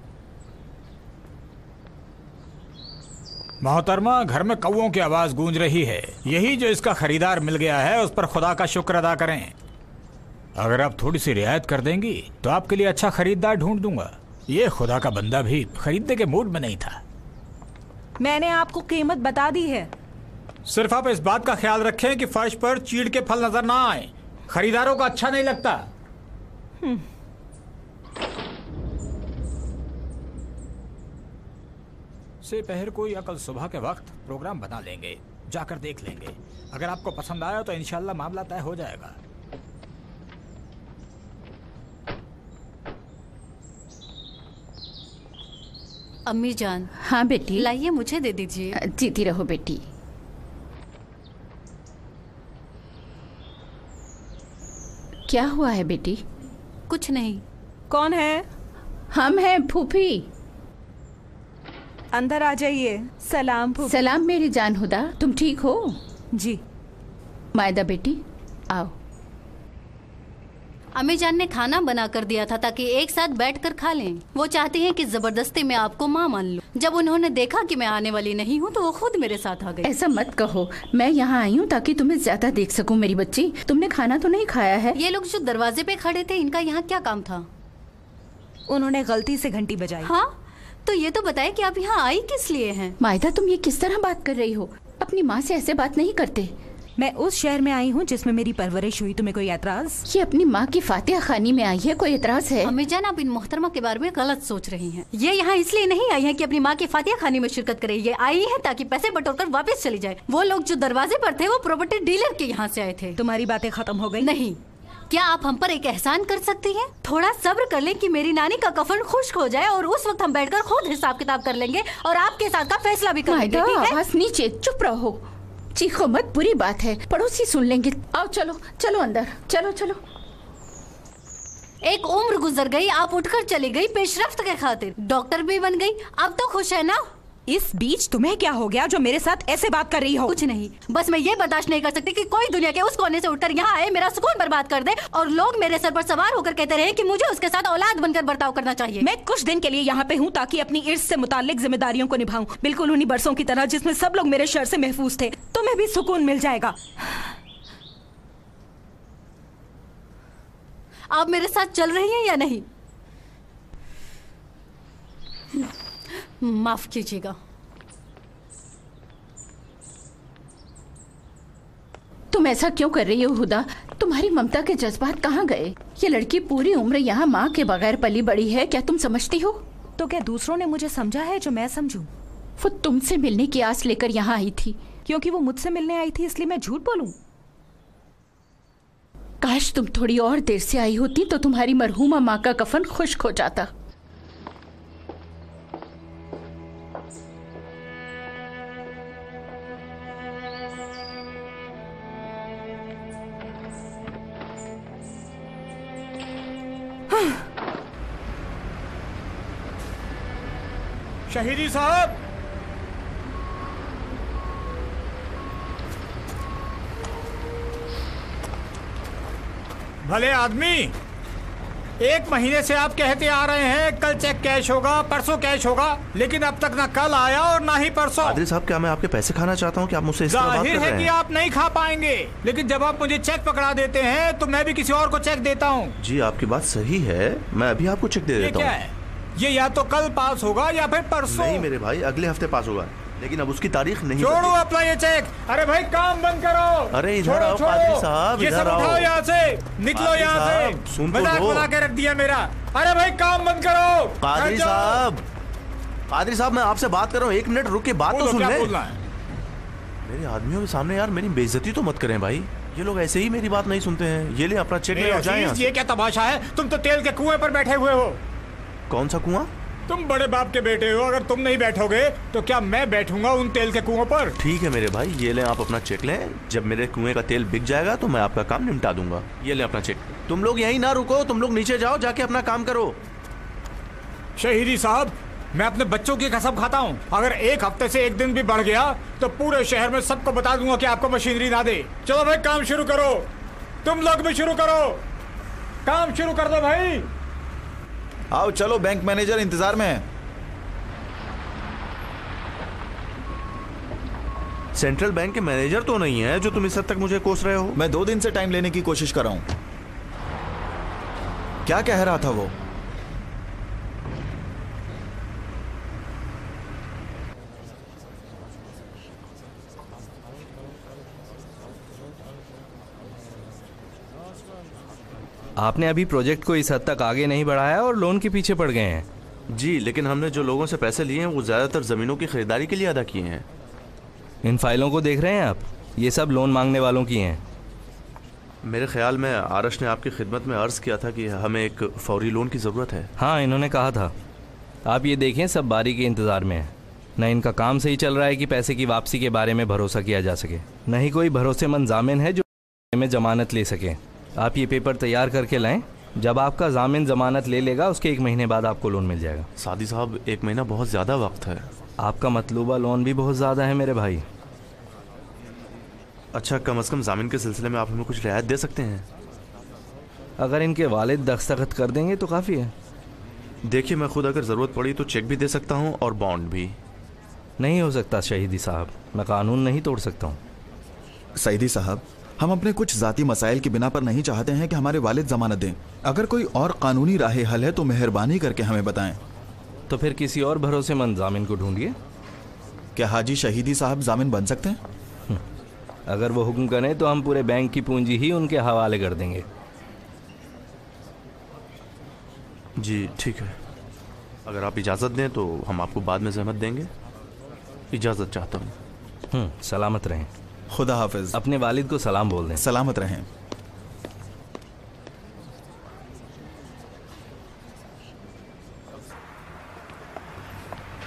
मोहतरमा, घर में कौओं की आवाज गूंज रही है। यही जो इसका खरीदार मिल गया है, उस पर खुदा का शुक्र अदा करें। अगर आप थोड़ी सी रियायत कर देंगी तो आपके लिए अच्छा खरीदार ढूंढ दूंगा। ये खुदा का बंदा भी खरीदने के मूड में नहीं था। मैंने आपको कीमत बता दी है। सिर्फ आप इस बात का ख्याल रखें कि फर्श पर चीड़ के फल नजर ना आए। खरीदारों को अच्छा नहीं लगता। से पहर को या कल सुबह के वक्त प्रोग्राम बना लेंगे, जाकर देख लेंगे। अगर आपको पसंद आया तो इंशाल्लाह मामला तय हो जाएगा। अम्मी जान। हाँ बेटी। लाइए, मुझे दे दीजिए। जीती रहो बेटी। क्या हुआ है बेटी? कुछ नहीं। कौन है? हम हैं फूफी। अंदर आ जाइए। सलाम फूफी। सलाम मेरी जान हुदा, तुम ठीक हो? जी। मायदा बेटी आओ। अम्मी जान ने खाना बना कर दिया था ताकि एक साथ बैठकर खा लें। वो चाहती हैं कि जबरदस्ती मैं आपको माँ मान लूं। जब उन्होंने देखा कि मैं आने वाली नहीं हूँ तो वो खुद मेरे साथ आ गई। ऐसा मत कहो, मैं यहाँ आई हूँ ताकि तुम्हें ज्यादा देख सकूं। मेरी बच्ची, तुमने खाना तो नहीं खाया है? ये लोग जो दरवाजे पे खड़े थे, इनका यहाँ क्या काम था? उन्होंने गलती से घंटी बजाई। हाँ, तो ये तो बताए कि आप यहाँ आई किस लिए हैं? मायदा, तुम ये किस तरह बात कर रही हो? अपनी माँ से ऐसे बात नहीं करते। मैं उस शहर में आई हूँ जिसमें मेरी परवरिश हुई। तुम्हें कोई एतराज? ये अपनी माँ की फातिहा खानी में आई है, कोई एतराज है? अम्मी जान, आप इन मोहतरमा के बारे में गलत सोच रही हैं। ये यहाँ इसलिए नहीं आई है कि अपनी माँ की फातिहा खानी में शिरकत करे। ये आई है ताकि पैसे बटोरकर वापस चली जाए। वो लोग जो दरवाजे पर थे वो प्रॉपर्टी डीलर के यहाँ से आए थे। तुम्हारी बातें खत्म हो गई? नहीं, क्या आप हम पर एक एहसान कर सकती हैं? थोड़ा सब्र कर लें कि मेरी नानी का कफन खुश्क हो जाए और उस वक्त हम बैठकर खुद हिसाब किताब कर लेंगे और आपके साथ का फैसला भी कर लेंगे। ठीक है? आवाज नीचे, चुप रहो, चीखो मत, बुरी बात है, पड़ोसी सुन लेंगे। आओ चलो चलो अंदर, चलो चलो। एक उम्र गुजर गई, आप उठकर चली गई पेशरफ्त के खातिर, डॉक्टर भी बन गई, अब तो खुश है ना? इस बीच तुम्हें क्या हो गया जो मेरे साथ ऐसे बात कर रही हो? कुछ नहीं, बस मैं ये बर्दाश्त नहीं कर सकती कि कोई दुनिया के उस कोने से उठकर यहाँ आए, मेरा सुकून बर्बाद कर दे और लोग मेरे सर पर सवार होकर कहते रहे कि मुझे उसके साथ औलाद बनकर बर्ताव करना चाहिए। मैं कुछ दिन के लिए यहाँ पे हूँ ताकि अपनी इर्स से मुताल्लिक जिम्मेदारियों को निभाऊं, बिल्कुल उन्हीं बरसों की तरह जिसमें सब लोग मेरे शर से महफूज थे। तुम्हें भी सुकून मिल जाएगा। आप मेरे साथ चल रही हैं या नहीं? माफ कीजिएगा। तुम ऐसा क्यों कर रही हो हुदा? तुम्हारी ममता के जज्बात कहाँ गए? ये लड़की पूरी उम्र यहाँ माँ के बगैर पली बड़ी है, क्या तुम समझती हो? तो क्या दूसरों ने मुझे समझा है जो मैं समझूं? वो तुमसे मिलने की आस लेकर यहाँ आई थी। क्योंकि वो मुझसे मिलने आई थी इसलिए मैं झूठ बोलूं? काश तुम थोड़ी और देर से आई होती तो तुम्हारी मरहूमा माँ का कफन खुश्क हो जाता। शहीदी साहब, भले आदमी, एक महीने से आप कहते आ रहे हैं कल चेक कैश होगा, परसों कैश होगा, लेकिन अब तक ना कल आया और ना ही परसों। पादरी साहब, क्या मैं आपके पैसे खाना चाहता हूँ कि आप मुझसे इस तरह बात कर रहे हैं? जाहिर है कि आप नहीं खा पाएंगे, लेकिन जब आप मुझे चेक पकड़ा देते हैं तो मैं भी किसी और को चेक देता हूँ। जी आपकी बात सही है, मैं अभी आपको चेक दे देता हूँ। ये या तो कल पास होगा या फिर परसों। नहीं मेरे भाई, अगले हफ्ते पास होगा, लेकिन अब उसकी तारीख नहीं। छोड़ो अपना ये चेक। अरे भाई काम बंद करो। अरे इधर आओ पादरी साहब, ये सब उठाओ यहाँ से, निकलो यहाँ से। सुन तो मजाक बना के रख दिया मेरा। अरे भाई काम बंद करो। पादरी साहब, पादरी साहब मैं आपसे बात कर रहा हूँ, एक मिनट रुक के बात तो सुन ले। मेरे आदमियों के सामने यार मेरी बेइज्जती तो मत करें भाई, ये लोग ऐसे ही मेरी बात नहीं सुनते हैं। ये ले अपना चेक ले और जाएं यहाँ से। ये क्या तमाशा है? तुम तो तेल के कुएं पर बैठे हुए हो। कौन सा कुआं? तुम बड़े बाप के बेटे हो, अगर तुम नहीं बैठोगे तो क्या मैं बैठूंगा उन तेल के कुओं पर? ठीक है मेरे भाई, ये लें आप अपना चेक लें, जब मेरे कुएं का तेल बिक जाएगा तो मैं आपका काम निपटा दूंगा। ये लें अपना चेक। तुम लोग यहीं ना रुको, तुम लोग नीचे जाओ, जाके अपना काम करो। शहीदी साहब, मैं अपने बच्चों की कसम खाता हूँ, अगर एक हफ्ते से एक दिन भी बढ़ गया तो पूरे शहर में सबको बता दूंगा कि आपको मशीनरी ना दे। चलो भाई काम शुरू करो, तुम लोग भी शुरू करो, काम शुरू कर दो भाई। आओ चलो, बैंक मैनेजर इंतजार में है। सेंट्रल बैंक के मैनेजर तो नहीं है जो तुम इस हद तक मुझे कोस रहे हो। मैं दो दिन से टाइम लेने की कोशिश कर रहा हूं। क्या कह रहा था वो? आपने अभी प्रोजेक्ट को इस हद तक आगे नहीं बढ़ाया और लोन के पीछे पड़ गए हैं। जी, लेकिन हमने जो लोगों से पैसे लिए हैं वो ज्यादातर जमीनों की खरीदारी के लिए अदा किए हैं। इन फाइलों को देख रहे हैं आप, ये सब लोन मांगने वालों की हैं। मेरे ख्याल में आरश ने आपकी खिदमत में अर्ज किया था कि हमें एक फौरी लोन की ज़रूरत है। हाँ, इन्होंने कहा था। आप ये देखें, सब बारी के इंतज़ार में है। न इनका काम सही चल रहा है कि पैसे की वापसी के बारे में भरोसा किया जा सके, न ही कोई भरोसेमंद जामिन है जो में ज़मानत ले सके। आप ये पेपर तैयार करके लाएं, जब आपका जामिन ज़मानत ले लेगा उसके एक महीने बाद आपको लोन मिल जाएगा। सादी साहब, एक महीना बहुत ज़्यादा वक्त है। आपका मतलूबा लोन भी बहुत ज़्यादा है मेरे भाई। अच्छा, कम अज़ कम जामिन के सिलसिले में आप हमें कुछ रियायत दे सकते हैं? अगर इनके वालिद दस्तखत कर देंगे तो काफ़ी है। देखिए, मैं खुद अगर ज़रूरत पड़ी तो चेक भी दे सकता हूँ और बॉन्ड भी। नहीं हो सकता शहीदी साहब, मैं कानून नहीं तोड़ सकता हूँ। सईदी साहब, हम अपने कुछ ज़ाती मसाइल की बिना पर नहीं चाहते हैं कि हमारे वालिद जमानत दें। अगर कोई और कानूनी राह हल है तो मेहरबानी करके हमें बताएं। तो फिर किसी और भरोसेमंद जामिन को ढूंढिए। क्या हाजी शहीदी साहब जामिन बन सकते हैं? अगर वो हुक्म करें तो हम पूरे बैंक की पूंजी ही उनके हवाले कर देंगे। जी ठीक है, अगर आप इजाज़त दें तो हम आपको बाद में जहमत देंगे। इजाज़त चाहता हूँ। सलामत रहें। खुदा हाफिज। अपने वालिद को सलाम बोल दें। सलामत रहें।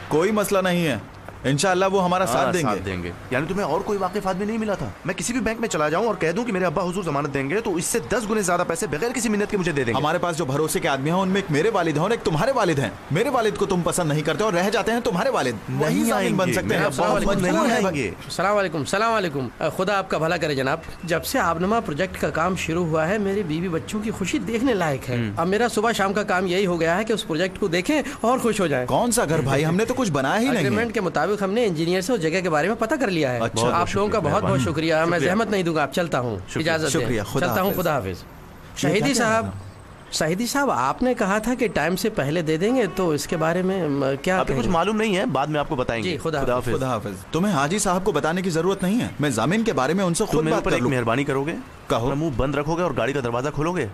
कोई मसला नहीं है, इंशाअल्लाह वो हमारा साथ देंगे। साथ देंगे यानी तुम्हें और कोई वाकिफ आदमी नहीं मिला था? मैं किसी भी बैंक में चला जाऊं और कह दूं कि मेरे अब्बा हुजूर जमानत देंगे तो इससे दस गुने ज्यादा पैसे बगैर किसी मिन्नत के मुझे दे देंगे। हमारे पास जो भरोसे के आदमी हैं उनमें एक मेरे वालिद हैं और एक तुम्हारे वालिद हैं। मेरे वालिद को तुम पसंद नहीं करते और रह जाते हैं तुम्हारे वालिद, वही जामिन बन सकते हैं। सलाम वालेकुम, सलाम वालेकुम। खुदा आपका भला करे जनाब। जब से आबनमा प्रोजेक्ट का काम शुरू हुआ है मेरी बीवी बच्चों की खुशी देखने लायक है। अब मेरा सुबह शाम का काम यही हो गया है कि उस प्रोजेक्ट को देखें और खुश हो जाएं। कौन सा घर भाई, हमने तो कुछ बनाया ही नहीं। एग्रीमेंट के मुताबिक हमने इंजीनियर से उस जगह के बारे में पता कर लिया है। अच्छा, आप लोगों का बहुत बहुत शुक्रिया। मैं जहमत नहीं दूंगा, आप चलता हूँ, इजाजत दें, चलता हूँ, खुदा हाफिज। शहीदी साहब, शहीदी साहब आपने कहा था कि टाइम से पहले दे देंगे, तो इसके बारे में क्या अभी कुछ मालूम नहीं है, बाद में आपको बताएंगे। जी, खुदा हाफिज। खुदा हाफिज। तुम्हें हाजी साहब को बताने की जरूरत नहीं है, मैं जामिन के बारे में उनसे खुद बात कर लूं। मेहरबानी करोगे? कहो। मुंह बंद रखोगे और गाड़ी का दरवाजा खोलोगे?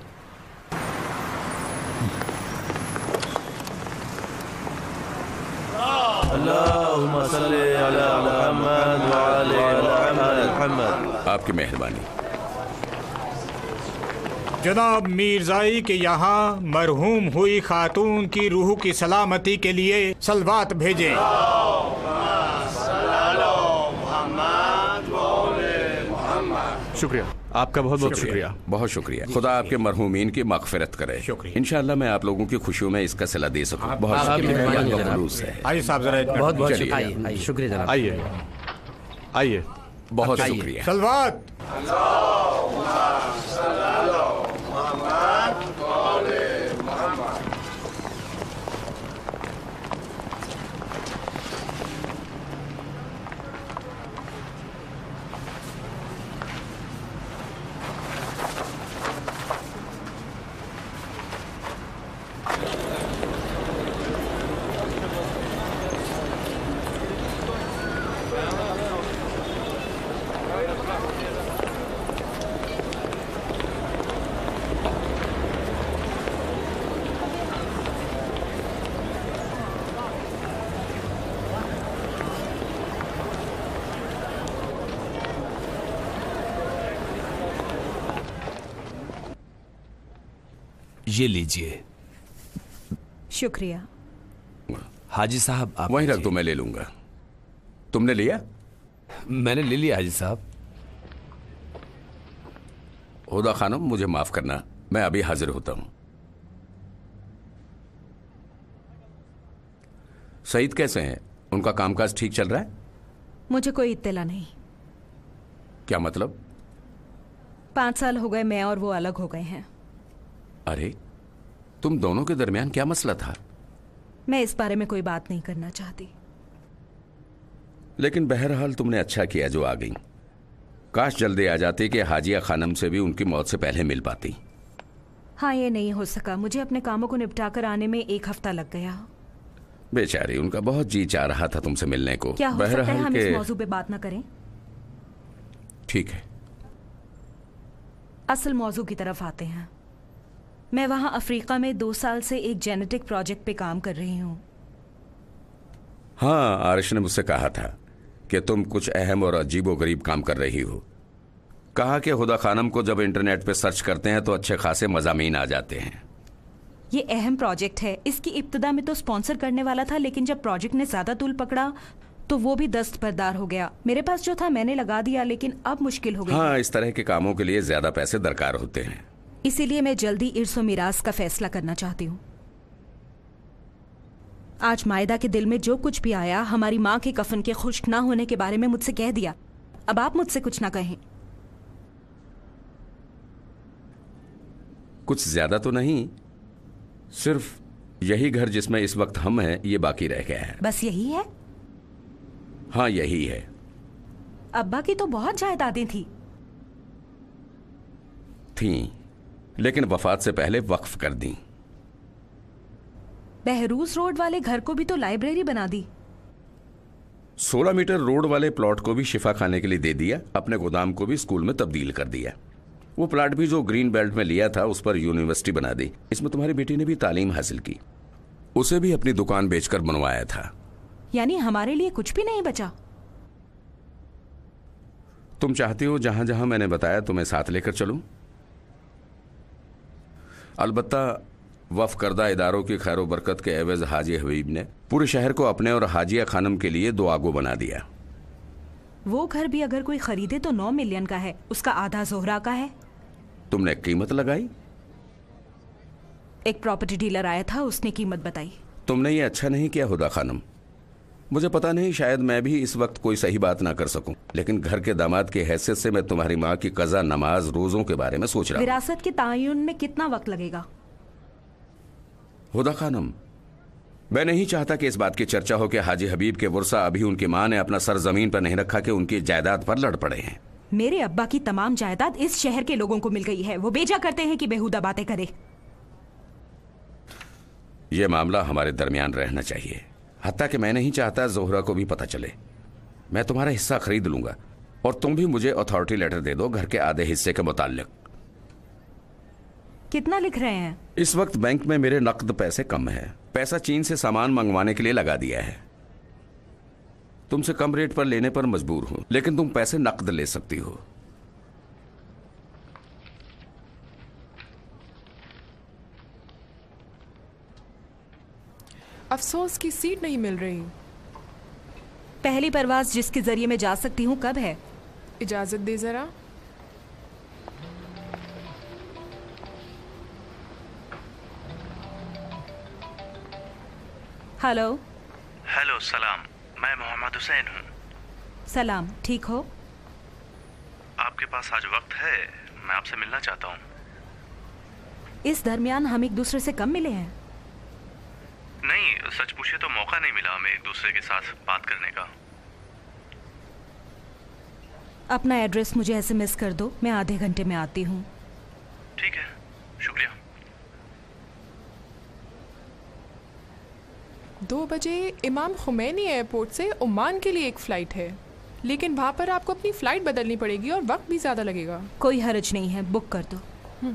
आपकी मेहरबानी। जनाब मीरजाई के यहाँ मरहूम हुई खातून की रूह की सलामती के लिए सलवात भेजें। शुक्रिया, आपका बहुत बहुत शुक्रिया। बहुत शुक्रिया। खुदा आपके मरहूमीन की मगफिरत करे। इंशाअल्लाह मैं आप लोगों की खुशियों में इसका सिला दे सकूं। बहुत शुक्रिया। आइए साहब जरा बहुत बहुत शुक्रिया। शुक्रिया जनाब। आइए आइए, बहुत शुक्रिया। सलवात। ये लीजिए। शुक्रिया। हाजी साहब आप वहीं रख दो, मैं ले लूंगा। तुमने लिया? मैंने ले लिया हाजी साहब। हुदा खानम, मुझे माफ करना, मैं अभी हाजिर होता हूं। सईद कैसे हैं? उनका कामकाज ठीक चल रहा है? मुझे कोई इत्तला नहीं। क्या मतलब? पांच साल हो गए मैं और वो अलग हो गए हैं। अरे, तुम दोनों के दरमियान क्या मसला था? मैं इस बारे में कोई बात नहीं करना चाहती। लेकिन बहरहाल तुमने अच्छा किया जो आ गई। काश जल्दी आ जाती कि हाजिया खानम से भी उनकी मौत से पहले मिल पाती। हाँ, ये नहीं हो सका। मुझे अपने कामों को निपटा कर आने में एक हफ्ता लग गया। बेचारी, उनका बहुत जी चाह रहा था तुमसे मिलने को। क्या हो सकता है हम इस मौजू पे बात ना करें? ठीक है, असल मौजू की तरफ आते हैं। मैं वहां अफ्रीका में दो साल से एक जेनेटिक प्रोजेक्ट पे काम कर रही हूँ। हाँ, आरिश ने मुझसे कहा था कि तुम कुछ अहम और अजीबोगरीब काम कर रही हो। कहा कि हुदा खानम को जब इंटरनेट पे सर्च करते हैं तो अच्छे खासे मज़ामीन आ जाते हैं। ये अहम प्रोजेक्ट है। इसकी इब्तिदा में तो स्पॉन्सर करने वाला था, लेकिन जब प्रोजेक्ट ने ज्यादा तूल पकड़ा तो वो भी दस्तबरदार हो गया। मेरे पास जो था मैंने लगा दिया, लेकिन अब मुश्किल हो गई। हाँ, इस तरह के कामों के लिए ज्यादा पैसे दरकार होते हैं। इसीलिए मैं जल्दी इर्सो मिरास का फैसला करना चाहती हूँ। आज मायदा के दिल में जो कुछ भी आया, हमारी माँ के कफन के खुश्क ना होने के बारे में मुझसे कह दिया। अब आप मुझसे कुछ ना कहें। कुछ ज्यादा तो नहीं, सिर्फ यही घर जिसमें इस वक्त हम हैं ये बाकी रह गया है। बस यही है? हाँ, यही है। अब्बा की तो बहुत जायदादें थी। थी, लेकिन वफात से पहले वक्फ कर दी। बहरूस रोड वाले घर को भी तो लाइब्रेरी बना दी। सोलह मीटर रोड वाले प्लॉट को भी शिफा खाने के लिए दे दिया। अपने गोदाम को भी स्कूल में तब्दील कर दिया। वो प्लॉट भी जो ग्रीन बेल्ट में लिया था उस पर यूनिवर्सिटी बना दी। इसमें तुम्हारी बेटी ने भी तालीम हासिल की। उसे भी अपनी दुकान बेचकर बनवाया था। यानी हमारे लिए कुछ भी नहीं बचा। तुम चाहती हो जहां जहां मैंने बताया तुम्हें साथ लेकर चलूं? अलबत्ता वफ करदा इदारों की खैर बरकत के एवज हाजी हबीब ने पूरे शहर को अपने और हाजिया खानम के लिए दुआगो बना दिया। वो घर भी अगर कोई खरीदे तो नौ मिलियन का है, उसका आधा जोहरा का है। तुमने कीमत लगाई? एक प्रॉपर्टी डीलर आया था, उसने कीमत बताई। तुमने ये अच्छा नहीं किया हुदा खानम। मुझे पता नहीं, शायद मैं भी इस वक्त कोई सही बात ना कर सकूं, लेकिन घर के दामाद की हैसियत से मैं तुम्हारी माँ की कज़ा, नमाज, रोजों के बारे में सोच रहा हूं। विरासत के तायुन में कितना वक्त लगेगा? हुदा खानम, मैं नहीं चाहता कि इस बात की चर्चा हो कि हाजी हबीब के वर्सा अभी उनकी माँ ने अपना सर जमीन पर नहीं रखा कि उनकी जायदाद पर लड़ पड़े हैं। मेरे अब्बा की तमाम जायदाद इस शहर के लोगों को मिल गई है। वो बेजा करते हैं कि बेहुदा बातें करे। यह मामला हमारे दरमियान रहना चाहिए। हत्ता कि मैं नहीं चाहता जोहरा को भी पता चले। मैं तुम्हारा हिस्सा खरीद लूंगा और तुम भी मुझे अथॉरिटी लेटर दे दो घर के आधे हिस्से के मुताल्लिक। कितना लिख रहे हैं? इस वक्त बैंक में मेरे नकद पैसे कम है। पैसा चीन से सामान मंगवाने के लिए लगा दिया है। तुमसे कम रेट पर लेने पर मजबूर हूं, लेकिन तुम पैसे नकद ले सकती हो। अफसोस की सीट नहीं मिल रही। पहली परवाज जिसके जरिए मैं जा सकती हूँ कब है? इजाजत दे जरा। हेलो। हेलो, सलाम। मैं मोहम्मद हुसैन हूँ। सलाम, ठीक हो? आपके पास आज वक्त है? मैं आपसे मिलना चाहता हूँ। इस दरमियान हम एक दूसरे से कम मिले हैं। नहीं, सच पूछे तो मौका नहीं मिला हमें एक दूसरे के साथ बात करने का। अपना एड्रेस मुझे एसएमएस कर दो, मैं आधे घंटे में आती हूँ। ठीक है, शुक्रिया। दो बजे इमाम खुमैनी एयरपोर्ट से ओमान के लिए एक फ़्लाइट है, लेकिन वहाँ पर आपको अपनी फ़्लाइट बदलनी पड़ेगी और वक्त भी ज़्यादा लगेगा। कोई हर्ज नहीं है, बुक कर दो।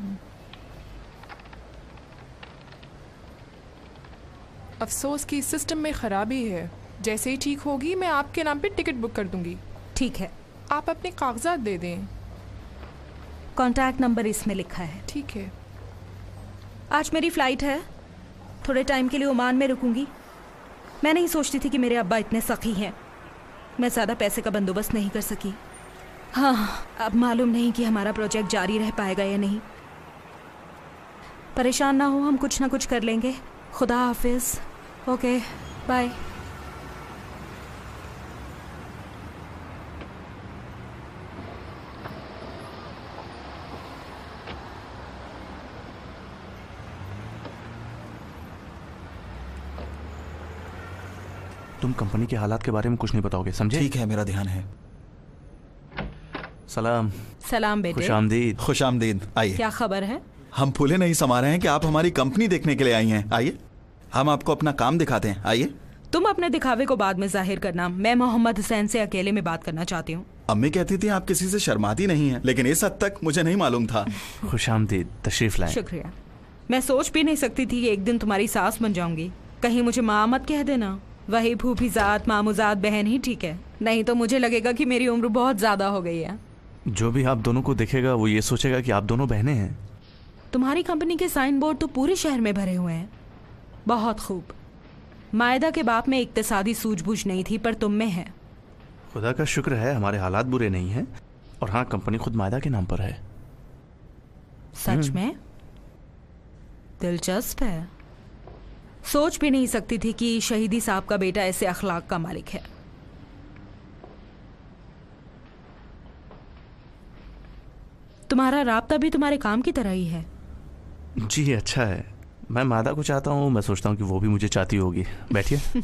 अफसोस कि सिस्टम में ख़राबी है। जैसे ही ठीक होगी मैं आपके नाम पे टिकट बुक कर दूंगी। ठीक है। आप अपने कागजात दे दें। कॉन्टैक्ट नंबर इसमें लिखा है। ठीक है। आज मेरी फ़्लाइट है, थोड़े टाइम के लिए ओमान में रुकूंगी। मैं नहीं सोचती थी कि मेरे अब्बा इतने सखी हैं। मैं ज़्यादा पैसे का बंदोबस्त नहीं कर सकी। हाँ, अब मालूम नहीं कि हमारा प्रोजेक्ट जारी रह पाएगा या नहीं। परेशान ना हो, हम कुछ ना कुछ कर लेंगे। खुदा हाफिज। Okay, bye. तुम कंपनी के हालात के बारे में कुछ नहीं बताओगे, समझे? ठीक है, मेरा ध्यान है। सलाम। सलाम बेटे। खुशामदीद। खुशामदीद। आइए। क्या खबर है? हम फूले नहीं समा रहे हैं कि आप हमारी कंपनी देखने के लिए आई हैं। आइए, हम आपको अपना काम दिखाते हैं। आइए। तुम अपने दिखावे को बाद में जाहिर करना। मैं मोहम्मद हुसैन से अकेले में बात करना चाहती हूँ। अम्मी कहती थी आप किसी से शर्माती नहीं हैं, लेकिन इस हद तक मुझे नहीं मालूम था। खुशामदीद, तशरीफ लाएं। शुक्रिया। मैं सोच भी नहीं सकती थी कि एक दिन तुम्हारी सास बन जाऊंगी। कहीं मुझे माँ मत कह देना। वही फूफीजात, मामूजात बहन ही ठीक है, नहीं तो मुझे लगेगा कि मेरी उम्र बहुत ज्यादा हो गई है। जो भी आप दोनों को देखेगा वो ये सोचेगा कि आप दोनों बहनें हैं। तुम्हारी कंपनी के साइन बोर्ड तो पूरे शहर में भरे हुए हैं। बहुत खूब। मायदा के बाप में इक्तिसादी सूझबूझ नहीं थी, पर तुम में है। खुदा का शुक्र है हमारे हालात बुरे नहीं हैं, और हाँ, कंपनी खुद मायदा के नाम पर है। सच में? दिलचस्प है। सोच भी नहीं सकती थी कि शहीदी साहब का बेटा ऐसे अखलाक का मालिक है। तुम्हारा राब्ता भी तुम्हारे काम की तरह ही है। जी अच्छा है। मैं मादा को चाहता हूँ, मैं सोचता हूँ कि वो भी मुझे चाहती होगी। बैठिए।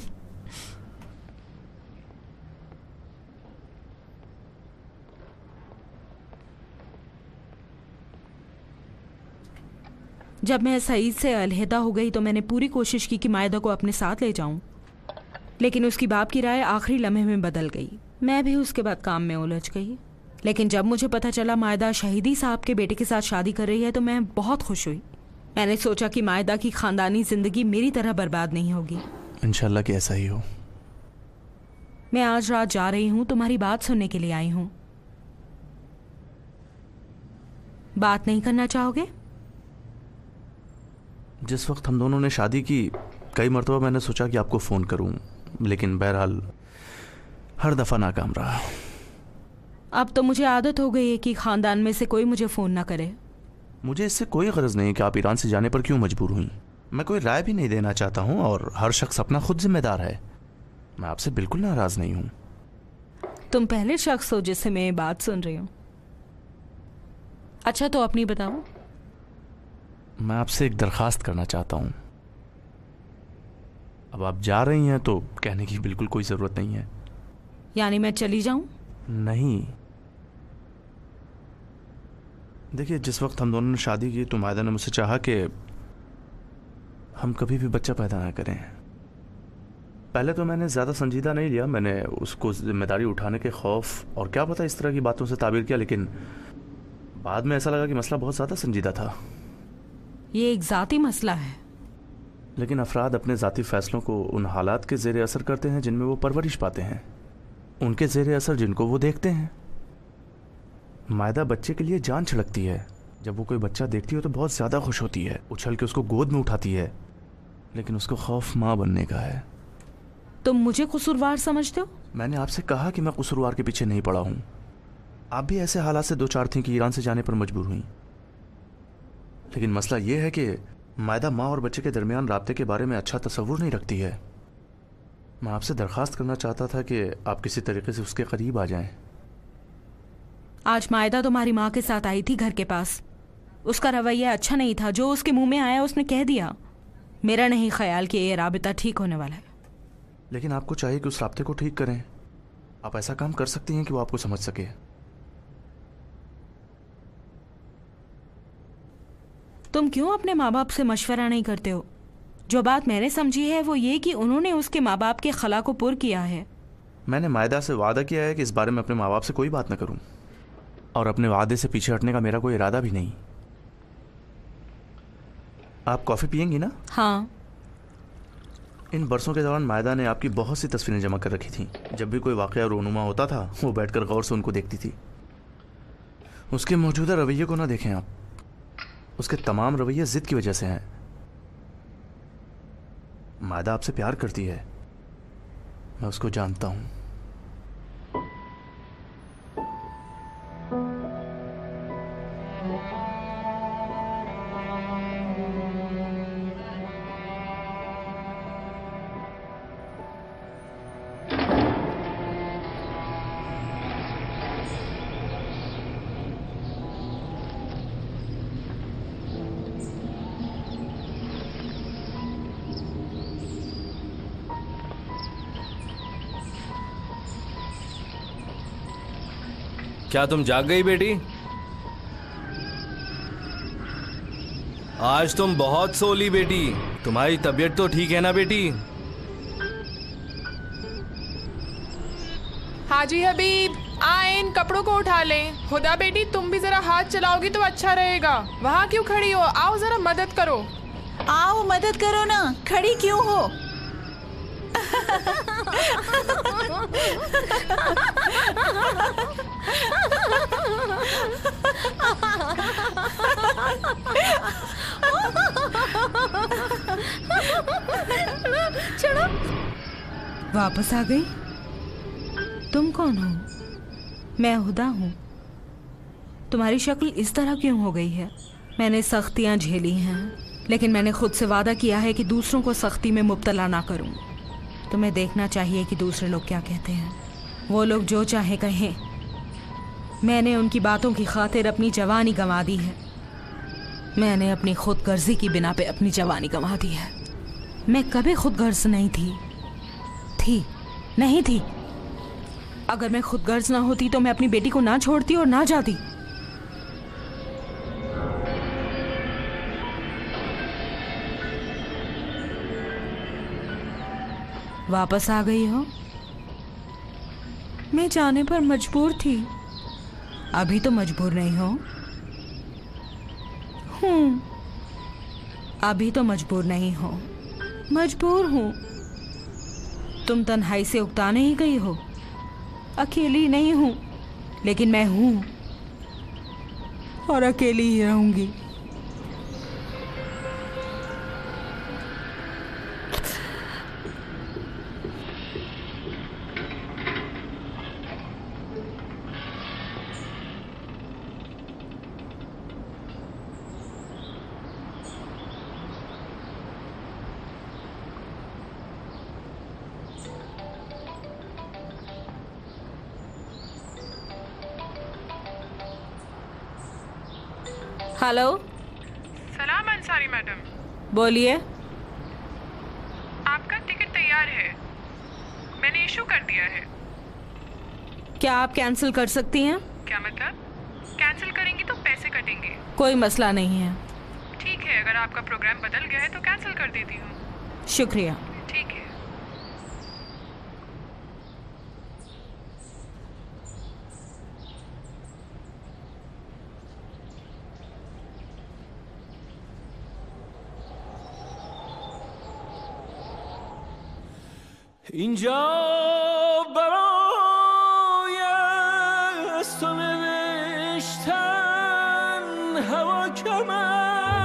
जब मैं सईद से अलहदा हो गई तो मैंने पूरी कोशिश की कि मायदा को अपने साथ ले जाऊं, लेकिन उसकी बाप की राय आखिरी लम्हे में बदल गई। मैं भी उसके बाद काम में उलझ गई। लेकिन जब मुझे पता चला मायदा शहीदी साहब के बेटे के साथ शादी कर रही है तो मैं बहुत खुश हुई। मैंने सोचा कि मायदा की खानदानी जिंदगी मेरी तरह बर्बाद नहीं होगी। इंशाल्लाह कि ऐसा ही हो। मैं आज रात जा रही हूँ, तुम्हारी बात सुनने के लिए आई हूँ। बात नहीं करना चाहोगे? जिस वक्त हम दोनों ने शादी की कई मरतबा मैंने सोचा कि आपको फ़ोन करूं, लेकिन बहरहाल हर दफ़ा नाकाम रहा। अब तो मुझे आदत हो गई है कि ख़ानदान में से कोई मुझे फ़ोन ना करे। मुझे इससे कोई गरज नहीं कि आप ईरान से जाने पर क्यों मजबूर हुई। मैं कोई राय भी नहीं देना चाहता हूँ और हर शख्स अपना खुद जिम्मेदार है। मैं आपसे बिल्कुल नाराज़ नहीं हूँ। तुम पहले शख्स हो जिससे मैं ये बात सुन रही हूँ। अच्छा तो अपनी बताओ। मैं आपसे एक दरख्वास्त करना चाहता हूँ। अब आप जा रही हैं तो कहने की बिल्कुल कोई ज़रूरत नहीं है। यानी मैं चली जाऊं? नहीं, देखिए जिस वक्त हम दोनों ने शादी की तो मायदा ने मुझसे चाहा कि हम कभी भी बच्चा पैदा ना करें। पहले तो मैंने ज़्यादा संजीदा नहीं लिया, मैंने उसको जिम्मेदारी उठाने के खौफ और क्या पता इस तरह की बातों से ताबीर किया, लेकिन बाद में ऐसा लगा कि मसला बहुत ज़्यादा संजीदा था। ये एक ज़ाती मसला है। लेकिन अफराद अपने ज़ाती फ़ैसलों को उन हालात के ज़ेरे असर करते हैं जिनमें वो परवरिश पाते हैं, उनके ज़ेरे असर जिनको वो देखते हैं। मायदा बच्चे के लिए जान छिड़कती है। जब वो कोई बच्चा देखती है तो बहुत ज़्यादा खुश होती है, उछल के उसको गोद में उठाती है, लेकिन उसको खौफ माँ बनने का है। तुम मुझे कसूरवार समझते हो? मैंने आपसे कहा कि मैं कसूरवार के पीछे नहीं पड़ा हूँ। आप भी ऐसे हालात से दो चार थी कि ईरान से जाने पर मजबूर हुई। लेकिन मसला ये है कि मायदा माँ और बच्चे के दरमियान राब्ते के बारे में अच्छा तसव्वुर नहीं रखती है। मैं आपसे दरख्वास्त करना चाहता था कि आप किसी तरीके से उसके करीब आ जाएं। आज मायदा तुम्हारी माँ के साथ आई थी घर के पास। उसका रवैया अच्छा नहीं था। जो उसके मुंह में आया उसने कह दिया। मेरा नहीं ख्याल कि ये राबिता ठीक होने वाला है। लेकिन आपको चाहिए कि उस राब्ते को ठीक करें। आप ऐसा काम कर सकती हैं कि वो आपको समझ सके। तुम क्यों अपने माँ बाप से मशवरा नहीं करते हो? जो बात मैंने समझी है वो ये कि उन्होंने उसके माँ बाप के खला को पुर किया है। मैंने मायदा से वादा किया है कि इस बारे में अपने माँ बाप से कोई बात न करूं, और अपने वादे से पीछे हटने का मेरा कोई इरादा भी नहीं। आप कॉफ़ी पियेंगी ना? हाँ। इन बरसों के दौरान मायदा ने आपकी बहुत सी तस्वीरें जमा कर रखी थी। जब भी कोई वाक़या रोनुमा होता था वो बैठकर गौर से उनको देखती थी। उसके मौजूदा रवैये को ना देखें आप, उसके तमाम रवैये जिद की वजह से हैं। मायदा आपसे प्यार करती है, मैं उसको जानता हूं। क्या तुम जाग गई बेटी? आज तुम बहुत सोली बेटी। तुम्हारी तबीयत तो ठीक है ना बेटी? हाजी हबीब आए, इन कपड़ों को उठा लें। खुदा बेटी तुम भी जरा हाथ चलाओगी तो अच्छा रहेगा। वहाँ क्यों खड़ी हो? आओ जरा मदद करो। आओ मदद करो ना, खड़ी क्यों हो? चलो। वापस आ गई? तुम कौन हो? मैं हुदा हूँ। तुम्हारी शक्ल इस तरह क्यों हो गई है? मैंने सख्तियाँ झेली हैं, लेकिन मैंने खुद से वादा किया है कि दूसरों को सख्ती में मुब्तला ना करूँ। तुम्हें देखना चाहिए कि दूसरे लोग क्या कहते हैं। वो लोग जो चाहे कहें। मैंने उनकी बातों की खातिर अपनी जवानी गंवा दी है। मैंने अपनी खुद गर्जी की बिना पे अपनी जवानी गंवा दी है। मैं कभी खुद गर्ज नहीं थी थी नहीं थी। अगर मैं खुद गर्ज ना होती तो मैं अपनी बेटी को ना छोड़ती और ना जाती। वापस आ गई हो? मैं जाने पर मजबूर थी, अभी तो मजबूर नहीं हो? हूँ, अभी तो मजबूर नहीं हो। मजबूर हूँ। तुम तन्हाई से उकता नहीं गई हो। अकेली नहीं हूँ, लेकिन मैं हूँ और अकेली ही रहूंगी। हेलो। सलाम अंसारी मैडम। बोलिए। आपका टिकट तैयार है, मैंने इशू कर दिया है। क्या आप कैंसिल कर सकती हैं? क्या मतलब? कैंसिल करेंगी तो पैसे कटेंगे। कोई मसला नहीं है। ठीक है, अगर आपका प्रोग्राम बदल गया है तो कैंसिल कर देती हूँ। शुक्रिया। ठीक है। اینجا برای از تو نوشتن هوا کمه